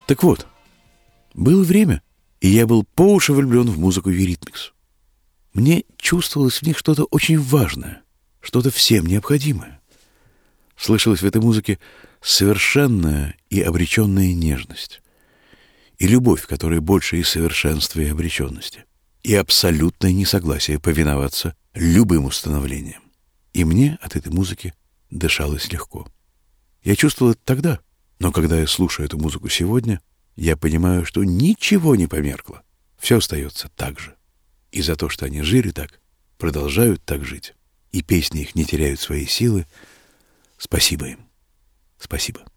Так вот, было время, и я был по уши влюблен в музыку Eurythmics. Мне чувствовалось в них что-то очень важное, что-то всем необходимое. Слышалась в этой музыке совершенная и обреченная нежность, и любовь, которая больше и совершенства, и обреченности, и абсолютное несогласие повиноваться любым установлениям. И мне от этой музыки дышалось легко. Я чувствовал это тогда, но когда я слушаю эту музыку сегодня, я понимаю, что ничего не померкло. Все остается так же. И за то, что они жили так, продолжают так жить, и песни их не теряют своей силы, спасибо им. Спасибо.